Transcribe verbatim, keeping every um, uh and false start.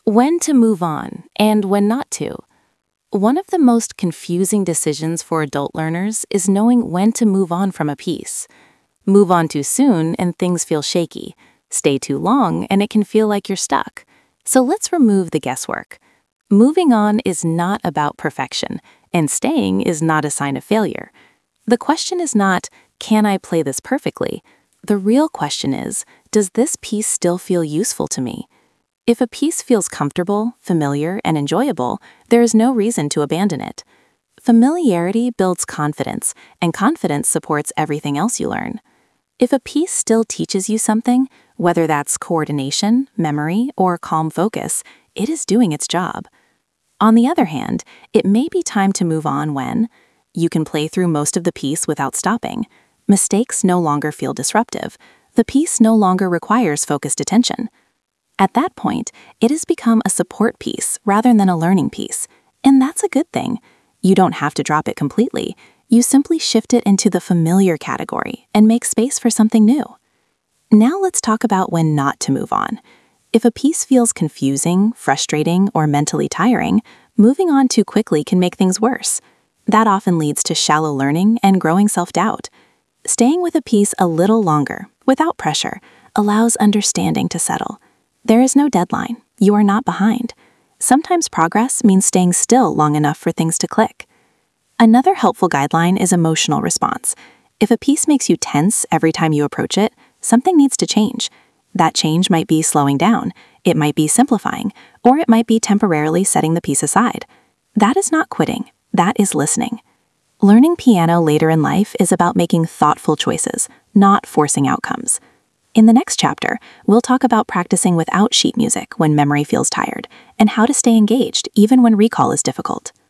When to move on and when not to. One of the most confusing decisions for adult learners is knowing when to move on from a piece. Move on too soon and things feel shaky. Stay too long and it can feel like you're stuck. So let's remove the guesswork. Moving on is not about perfection, and staying is not a sign of failure. The question is not, can I play this perfectly? The real question is, does this piece still feel useful to me? If a piece feels comfortable, familiar, and enjoyable, there is no reason to abandon it. Familiarity builds confidence, and confidence supports everything else you learn. If a piece still teaches you something, whether that's coordination, memory, or calm focus, it is doing its job. On the other hand, it may be time to move on when you can play through most of the piece without stopping. Mistakes no longer feel disruptive. The piece no longer requires focused attention. At that point, it has become a support piece rather than a learning piece, and that's a good thing. You don't have to drop it completely. You simply shift it into the familiar category and make space for something new. Now let's talk about when not to move on. If a piece feels confusing, frustrating, or mentally tiring, moving on too quickly can make things worse. That often leads to shallow learning and growing self-doubt. Staying with a piece a little longer, without pressure, allows understanding to settle. There is no deadline. You are not behind. Sometimes progress means staying still long enough for things to click. Another helpful guideline is emotional response. If a piece makes you tense every time you approach it, something needs to change. That change might be slowing down, it might be simplifying, or it might be temporarily setting the piece aside. That is not quitting. That is listening. Learning piano later in life is about making thoughtful choices, not forcing outcomes. In the next chapter, we'll talk about practicing without sheet music when memory feels tired, and how to stay engaged even when recall is difficult.